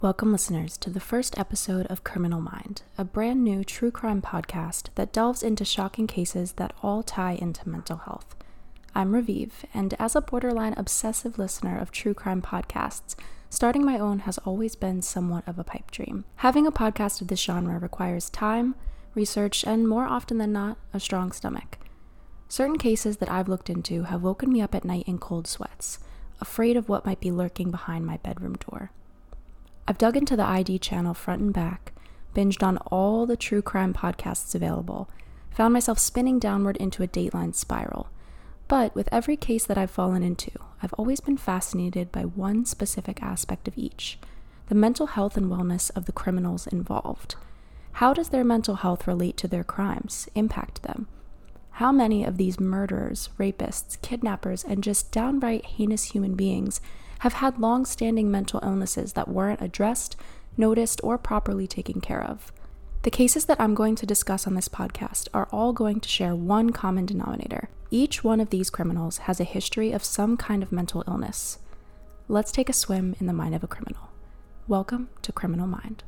Welcome, listeners, to the first episode of Criminal Mind, a brand new true crime podcast that delves into shocking cases that all tie into mental health. I'm Raviv, and as a borderline obsessive listener of true crime podcasts, starting my own has always been somewhat of a pipe dream. Having a podcast of this genre requires time, research, and more often than not, a strong stomach. Certain cases that I've looked into have woken me up at night in cold sweats, afraid of what might be lurking behind my bedroom door. I've dug into the ID channel front and back, binged on all the true crime podcasts available, found myself spinning downward into a Dateline spiral. But with every case that I've fallen into, I've always been fascinated by one specific aspect of each: the mental health and wellness of the criminals involved. How does their mental health relate to their crimes, impact them? How many of these murderers, rapists, kidnappers, and just downright heinous human beings have had long-standing mental illnesses that weren't addressed, noticed, or properly taken care of? The cases that I'm going to discuss on this podcast are all going to share one common denominator. Each one of these criminals has a history of some kind of mental illness. Let's take a swim in the mind of a criminal. Welcome to Criminal Mind.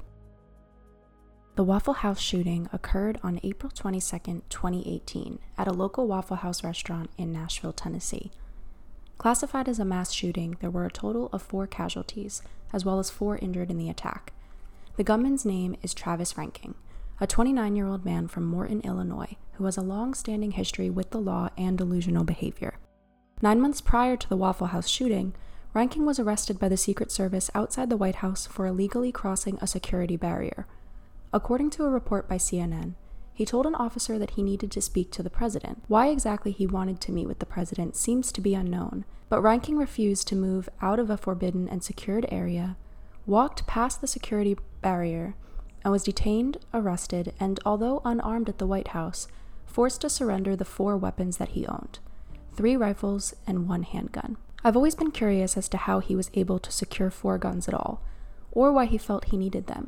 The Waffle House shooting occurred on April 22, 2018, at a local Waffle House restaurant in Nashville, Tennessee. Classified as a mass shooting, there were a total of 4 casualties, as well as 4 injured in the attack. The gunman's name is Travis Reinking, a 29-year-old man from Morton, Illinois, who has a long-standing history with the law and delusional behavior. 9 months prior to the Waffle House shooting, Reinking was arrested by the Secret Service outside the White House for illegally crossing a security barrier. According to a report by CNN, he told an officer that he needed to speak to the president. Why exactly he wanted to meet with the president seems to be unknown, but Reinking refused to move out of a forbidden and secured area, walked past the security barrier, and was detained, arrested, and, although unarmed at the White House, forced to surrender the 4 weapons that he owned: 3 rifles and 1 handgun. I've always been curious as to how he was able to secure 4 guns at all, or why he felt he needed them.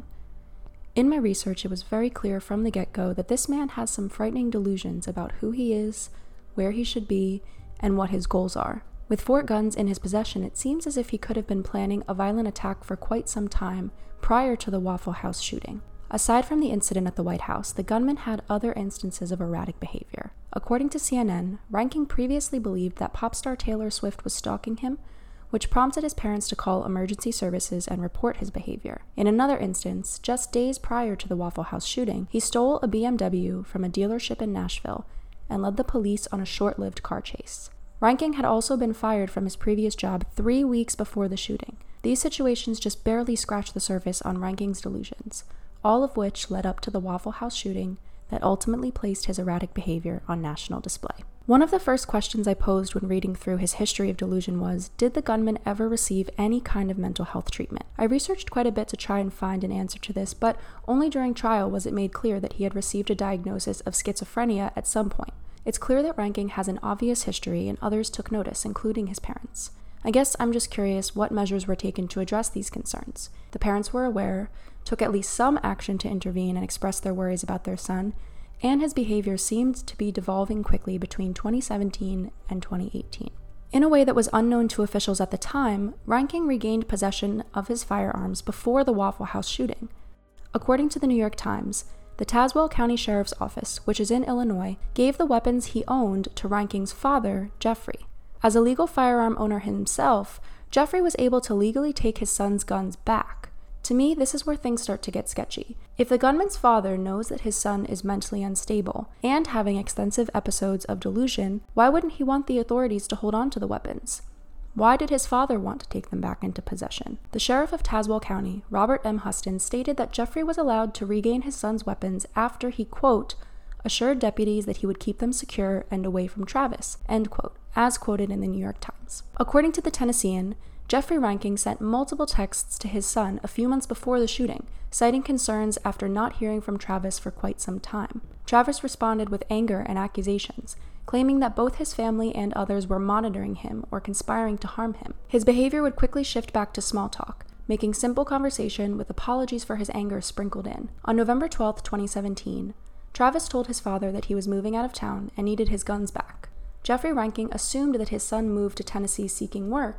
In my research, it was very clear from the get-go that this man has some frightening delusions about who he is, where he should be, and what his goals are. With 4 guns in his possession, it seems as if he could have been planning a violent attack for quite some time prior to the Waffle House shooting. Aside from the incident at the White House, the gunman had other instances of erratic behavior. According to CNN, Reinking previously believed that pop star Taylor Swift was stalking him, which prompted his parents to call emergency services and report his behavior. In another instance, just days prior to the Waffle House shooting, he stole a BMW from a dealership in Nashville and led the police on a short-lived car chase. Reinking had also been fired from his previous job 3 weeks before the shooting. These situations just barely scratched the surface on Reinking's delusions, all of which led up to the Waffle House shooting that ultimately placed his erratic behavior on national display. One of the first questions I posed when reading through his history of delusion was, did the gunman ever receive any kind of mental health treatment? I researched quite a bit to try and find an answer to this, but only during trial was it made clear that he had received a diagnosis of schizophrenia at some point. It's clear that Reinking has an obvious history, and others took notice, including his parents. I guess I'm just curious what measures were taken to address these concerns. The parents were aware, took at least some action to intervene and express their worries about their son, and his behavior seemed to be devolving quickly between 2017 and 2018. In a way that was unknown to officials at the time, Reinking regained possession of his firearms before the Waffle House shooting. According to the New York Times, the Tazewell County Sheriff's Office, which is in Illinois, gave the weapons he owned to Reinking's father, Jeffrey. As a legal firearm owner himself, Jeffrey was able to legally take his son's guns back. To me, this is where things start to get sketchy. If the gunman's father knows that his son is mentally unstable and having extensive episodes of delusion, why wouldn't he want the authorities to hold on to the weapons? Why did his father want to take them back into possession? The sheriff of Tazewell County, Robert M. Huston, stated that Jeffrey was allowed to regain his son's weapons after he, quote, assured deputies that he would keep them secure and away from Travis, end quote, as quoted in the New York Times. According to the Tennessean, Jeffrey Reinking sent multiple texts to his son a few months before the shooting, citing concerns after not hearing from Travis for quite some time. Travis responded with anger and accusations, claiming that both his family and others were monitoring him or conspiring to harm him. His behavior would quickly shift back to small talk, making simple conversation with apologies for his anger sprinkled in. On November 12, 2017, Travis told his father that he was moving out of town and needed his guns back. Jeffrey Reinking assumed that his son moved to Tennessee seeking work,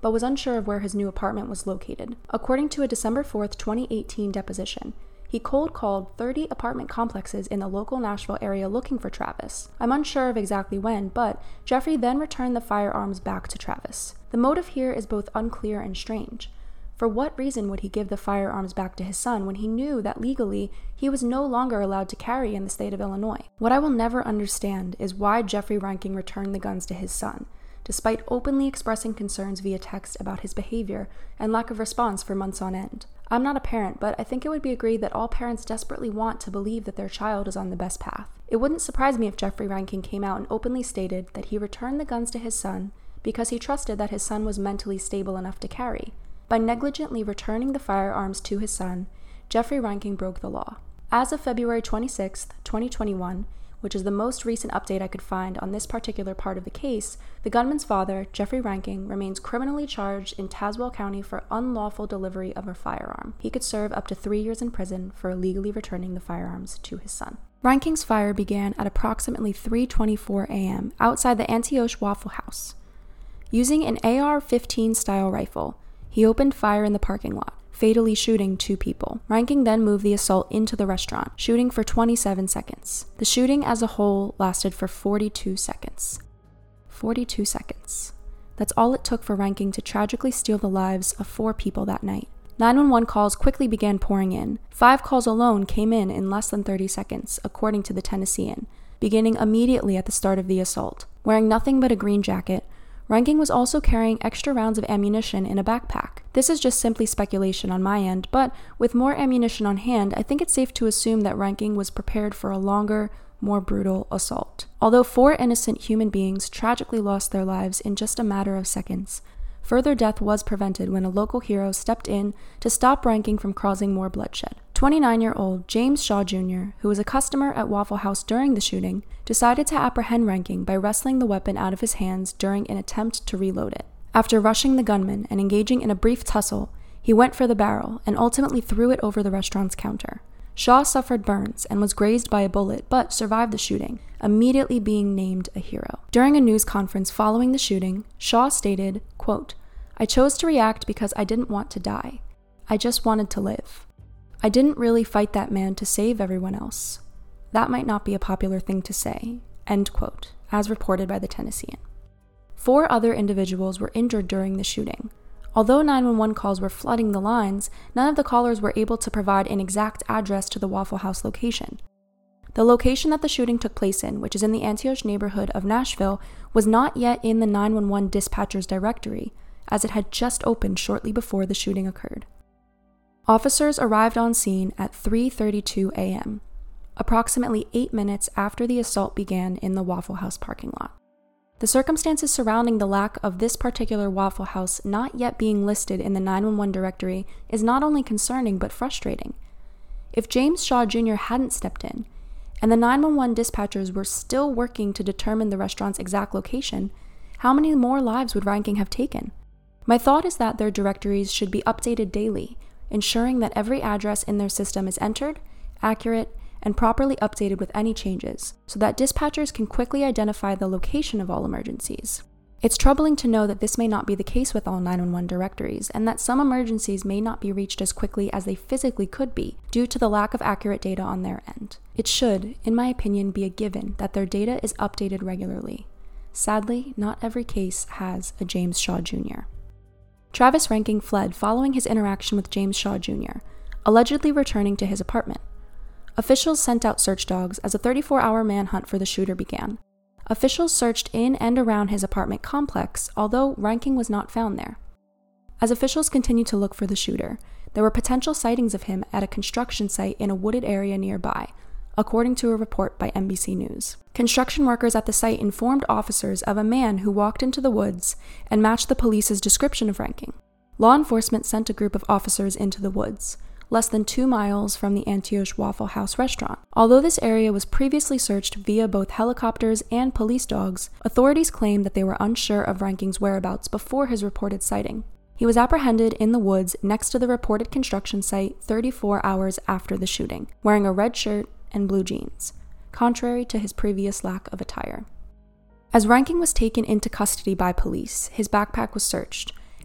but was unsure of where his new apartment was located. According to a December 4th, 2018 deposition, he cold called 30 apartment complexes in the local Nashville area looking for Travis. I'm unsure of exactly when, but Jeffrey then returned the firearms back to Travis. The motive here is both unclear and strange. For what reason would he give the firearms back to his son when he knew that legally he was no longer allowed to carry in the state of Illinois? What I will never understand is why Jeffrey Reinking returned the guns to his son, despite openly expressing concerns via text about his behavior and lack of response for months on end. I'm not a parent, but I think it would be agreed that all parents desperately want to believe that their child is on the best path. It wouldn't surprise me if Jeffrey Reinking came out and openly stated that he returned the guns to his son because he trusted that his son was mentally stable enough to carry. By negligently returning the firearms to his son, Jeffrey Reinking broke the law. As of February 26, 2021, which is the most recent update I could find on this particular part of the case, the gunman's father, Jeffrey Reinking, remains criminally charged in Tazewell County for unlawful delivery of a firearm. He could serve up to 3 years in prison for illegally returning the firearms to his son. Reinking's fire began at approximately 3:24 a.m. outside the Antioch Waffle House. Using an AR-15 style rifle, he opened fire in the parking lot, fatally shooting 2 people. Reinking then moved the assault into the restaurant, shooting for 27 seconds. The shooting as a whole lasted for 42 seconds. 42 seconds. That's all it took for Reinking to tragically steal the lives of 4 people that night. 911 calls quickly began pouring in. 5 calls alone came in less than 30 seconds, according to the Tennessean, beginning immediately at the start of the assault. Wearing nothing but a green jacket, Reinking was also carrying extra rounds of ammunition in a backpack. This is just simply speculation on my end, but with more ammunition on hand, I think it's safe to assume that Reinking was prepared for a longer, more brutal assault. Although 4 innocent human beings tragically lost their lives in just a matter of seconds, further death was prevented when a local hero stepped in to stop Reinking from causing more bloodshed. 29-year-old James Shaw Jr., who was a customer at Waffle House during the shooting, decided to apprehend Reinking by wresting the weapon out of his hands during an attempt to reload it. After rushing the gunman and engaging in a brief tussle, he went for the barrel and ultimately threw it over the restaurant's counter. Shaw suffered burns and was grazed by a bullet, but survived the shooting, immediately being named a hero. During a news conference following the shooting, Shaw stated, quote, "I chose to react because I didn't want to die. I just wanted to live. I didn't really fight that man to save everyone else. That might not be a popular thing to say," end quote, as reported by the Tennessean. 4 other individuals were injured during the shooting. Although 911 calls were flooding the lines, none of the callers were able to provide an exact address to the Waffle House location. The location that the shooting took place in, which is in the Antioch neighborhood of Nashville, was not yet in the 911 dispatcher's directory, as it had just opened shortly before the shooting occurred. Officers arrived on scene at 3:32 a.m., approximately 8 minutes after the assault began in the Waffle House parking lot. The circumstances surrounding the lack of this particular Waffle House not yet being listed in the 911 directory is not only concerning but frustrating. If James Shaw Jr. hadn't stepped in, and the 911 dispatchers were still working to determine the restaurant's exact location, how many more lives would Reinking have taken? My thought is that their directories should be updated daily, ensuring that every address in their system is entered, accurate, and properly updated with any changes, so that dispatchers can quickly identify the location of all emergencies. It's troubling to know that this may not be the case with all 911 directories, and that some emergencies may not be reached as quickly as they physically could be due to the lack of accurate data on their end. It should, in my opinion, be a given that their data is updated regularly. Sadly, not every case has a James Shaw Jr. Travis Reinking fled following his interaction with James Shaw Jr., allegedly returning to his apartment. Officials sent out search dogs as a 34-hour manhunt for the shooter began. Officials searched in and around his apartment complex, although Reinking was not found there. As officials continued to look for the shooter, there were potential sightings of him at a construction site in a wooded area nearby, according to a report by NBC News. Construction workers at the site informed officers of a man who walked into the woods and matched the police's description of Reinking. Law enforcement sent a group of officers into the woods, less than 2 miles from the Antioch Waffle House restaurant. Although this area was previously searched via both helicopters and police dogs, authorities claimed that they were unsure of Reinking's whereabouts before his reported sighting. He was apprehended in the woods next to the reported construction site 34 hours after the shooting, wearing a red shirt and blue jeans, contrary to his previous lack of attire. As Reinking was taken into custody by police, his backpack was searched,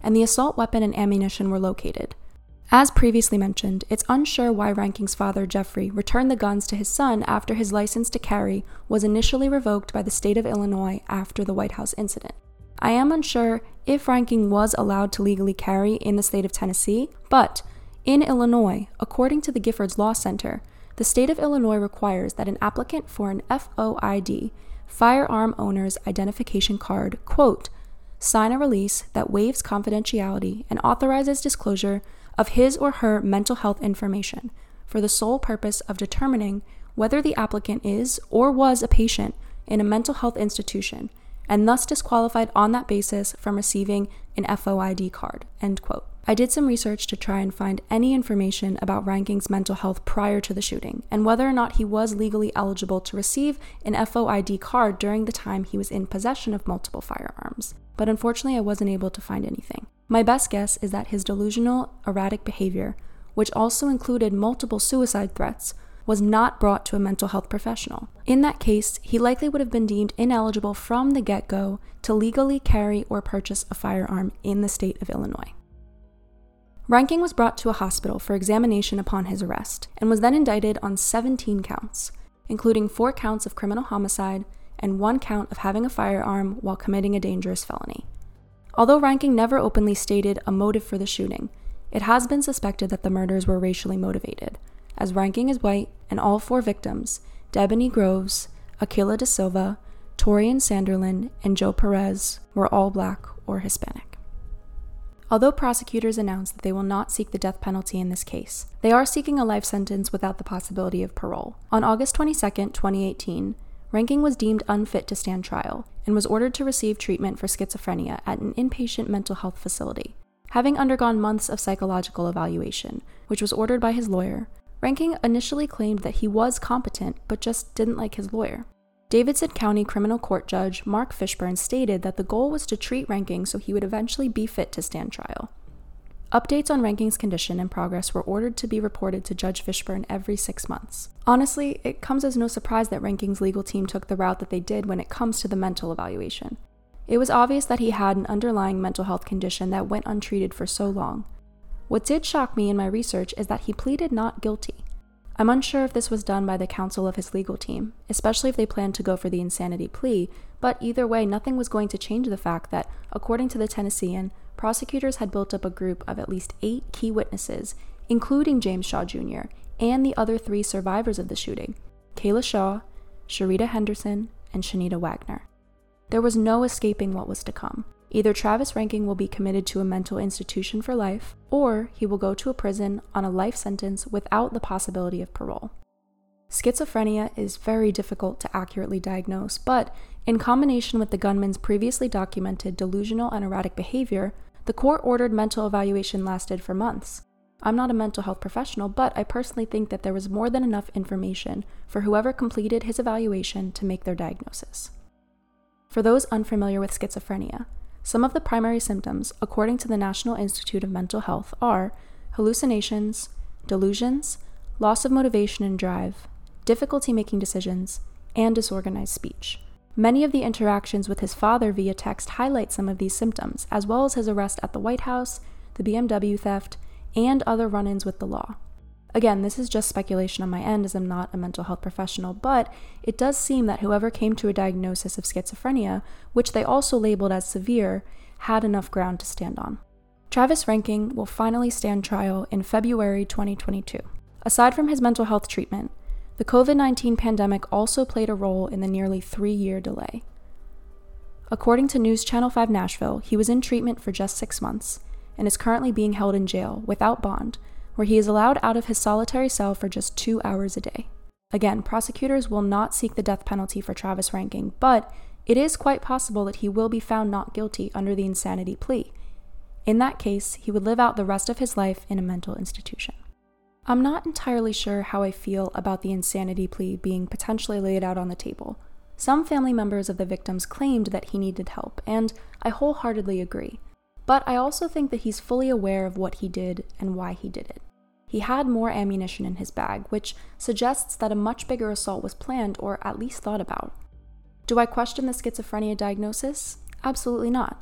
and the assault weapon and ammunition were located. As previously mentioned, it's unsure why Ranking's father, Jeffrey, returned the guns to his son after his license to carry was initially revoked by the state of Illinois after the White House incident. I am unsure if Ranking was allowed to legally carry in the state of Tennessee, but in Illinois, according to the Giffords Law Center, the state of Illinois requires that an applicant for an FOID, firearm owner's identification card, quote, sign a release that waives confidentiality and authorizes disclosure of his or her mental health information for the sole purpose of determining whether the applicant is or was a patient in a mental health institution and thus disqualified on that basis from receiving an FOID card, end quote. I did some research to try and find any information about Ranking's mental health prior to the shooting and whether or not he was legally eligible to receive an FOID card during the time he was in possession of multiple firearms. But unfortunately, I wasn't able to find anything. My best guess is that his delusional, erratic behavior, which also included multiple suicide threats, was not brought to a mental health professional. In that case, he likely would have been deemed ineligible from the get-go to legally carry or purchase a firearm in the state of Illinois. Ranking was brought to a hospital for examination upon his arrest and was then indicted on 17 counts, including 4 counts of criminal homicide and 1 count of having a firearm while committing a dangerous felony. Although Ranking never openly stated a motive for the shooting, it has been suspected that the murders were racially motivated, as Ranking is white and all 4 victims, Debony Groves, Aquila Da Silva, Torian Sanderlin, and Joe Perez, were all Black or Hispanic. Although prosecutors announced that they will not seek the death penalty in this case, they are seeking a life sentence without the possibility of parole. On August 22, 2018, Ranking was deemed unfit to stand trial and was ordered to receive treatment for schizophrenia at an inpatient mental health facility. Having undergone months of psychological evaluation, which was ordered by his lawyer, Ranking initially claimed that he was competent but just didn't like his lawyer. Davidson County Criminal Court Judge Mark Fishburne stated that the goal was to treat Ranking so he would eventually be fit to stand trial. Updates on Ranking's condition and progress were ordered to be reported to Judge Fishburne every 6 months. Honestly, it comes as no surprise that Ranking's legal team took the route that they did when it comes to the mental evaluation. It was obvious that he had an underlying mental health condition that went untreated for so long. What did shock me in my research is that he pleaded not guilty. I'm unsure if this was done by the counsel of his legal team, especially if they planned to go for the insanity plea, but either way, nothing was going to change the fact that, according to the Tennessean, prosecutors had built up a group of at least 8 key witnesses, including James Shaw Jr., and the other 3 survivors of the shooting, Kayla Shaw, Sharita Henderson, and Shanita Wagner. There was no escaping what was to come. Either Travis Ranking will be committed to a mental institution for life, or he will go to a prison on a life sentence without the possibility of parole. Schizophrenia is very difficult to accurately diagnose, but in combination with the gunman's previously documented delusional and erratic behavior, the court-ordered mental evaluation lasted for months. I'm not a mental health professional, but I personally think that there was more than enough information for whoever completed his evaluation to make their diagnosis. For those unfamiliar with schizophrenia, some of the primary symptoms, according to the National Institute of Mental Health, are hallucinations, delusions, loss of motivation and drive, difficulty making decisions, and disorganized speech. Many of the interactions with his father via text highlight some of these symptoms, as well as his arrest at the White House, the BMW theft, and other run-ins with the law. Again, this is just speculation on my end as I'm not a mental health professional, but it does seem that whoever came to a diagnosis of schizophrenia, which they also labeled as severe, had enough ground to stand on. Travis Ranking will finally stand trial in February 2022. Aside from his mental health treatment, the COVID-19 pandemic also played a role in the nearly 3-year delay. According to News Channel 5 Nashville, he was in treatment for just 6 months and is currently being held in jail without bond, where he is allowed out of his solitary cell for just 2 hours a day. Again, prosecutors will not seek the death penalty for Travis Ranking, but it is quite possible that he will be found not guilty under the insanity plea. In that case, he would live out the rest of his life in a mental institution. I'm not entirely sure how I feel about the insanity plea being potentially laid out on the table. Some family members of the victims claimed that he needed help, and I wholeheartedly agree. But I also think that he's fully aware of what he did and why he did it. He had more ammunition in his bag, which suggests that a much bigger assault was planned or at least thought about. Do I question the schizophrenia diagnosis? Absolutely not.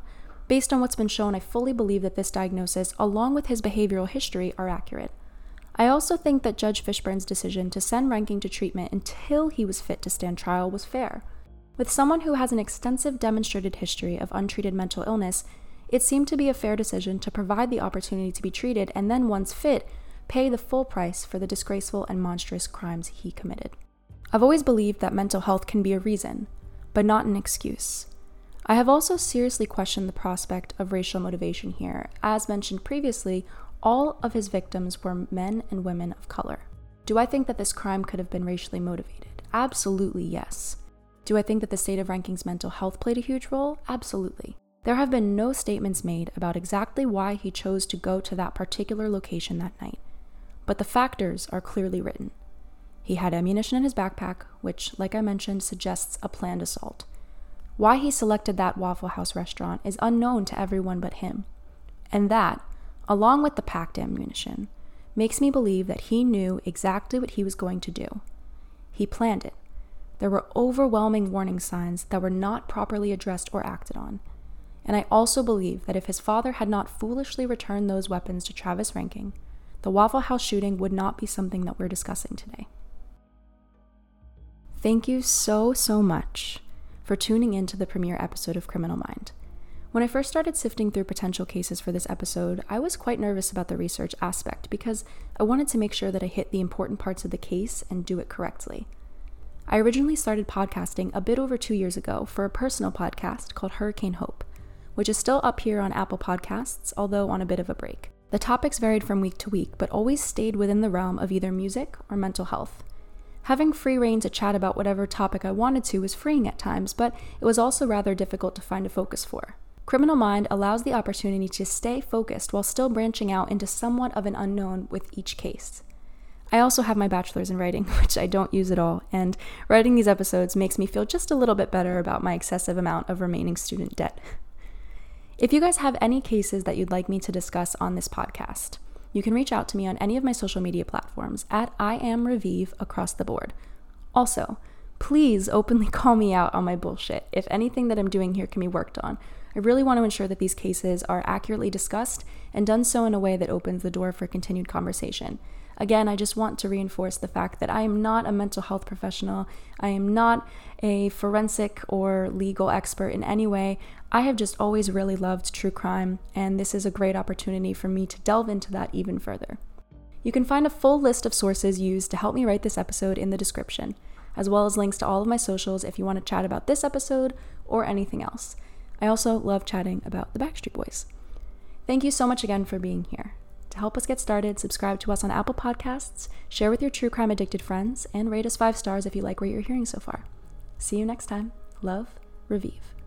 Based on what's been shown, I fully believe that this diagnosis, along with his behavioral history, are accurate. I also think that Judge Fishburne's decision to send Reinking to treatment until he was fit to stand trial was fair. With someone who has an extensive demonstrated history of untreated mental illness, it seemed to be a fair decision to provide the opportunity to be treated and then, once fit, pay the full price for the disgraceful and monstrous crimes he committed. I've always believed that mental health can be a reason, but not an excuse. I have also seriously questioned the prospect of racial motivation here. As mentioned previously, all of his victims were men and women of color. Do I think that this crime could have been racially motivated? Absolutely yes. Do I think that the state of Reinking's mental health played a huge role? Absolutely. There have been no statements made about exactly why he chose to go to that particular location that night, but the factors are clearly written. He had ammunition in his backpack, which, like I mentioned, suggests a planned assault. Why he selected that Waffle House restaurant is unknown to everyone but him, and that, along with the packed ammunition, makes me believe that he knew exactly what he was going to do. He planned it. There were overwhelming warning signs that were not properly addressed or acted on. And I also believe that if his father had not foolishly returned those weapons to Travis Reinking, the Waffle House shooting would not be something that we're discussing today. Thank you so much for tuning in to the premiere episode of Criminal Mind. When I first started sifting through potential cases for this episode, I was quite nervous about the research aspect because I wanted to make sure that I hit the important parts of the case and do it correctly. I originally started podcasting a bit over 2 years ago for a personal podcast called Hurricane Hope, which is still up here on Apple Podcasts, although on a bit of a break. The topics varied from week to week, but always stayed within the realm of either music or mental health. Having free rein to chat about whatever topic I wanted to was freeing at times, but it was also rather difficult to find a focus for. Criminal Mind allows the opportunity to stay focused while still branching out into somewhat of an unknown with each case. I also have my bachelor's in writing, which I don't use at all, and writing these episodes makes me feel just a little bit better about my excessive amount of remaining student debt. If you guys have any cases that you'd like me to discuss on this podcast, you can reach out to me on any of my social media platforms at IamRaviv across the board. Also, please openly call me out on my bullshit if anything that I'm doing here can be worked on. I really want to ensure that these cases are accurately discussed and done so in a way that opens the door for continued conversation. Again, I just want to reinforce the fact that I am not a mental health professional. I am not a forensic or legal expert in any way. I have just always really loved true crime, and this is a great opportunity for me to delve into that even further. You can find a full list of sources used to help me write this episode in the description, as well as links to all of my socials if you want to chat about this episode or anything else. I also love chatting about the Backstreet Boys. Thank you so much again for being here. To help us get started, subscribe to us on Apple Podcasts, share with your true crime addicted friends, and rate us 5 stars if you like what you're hearing so far. See you next time. Love, Raviv.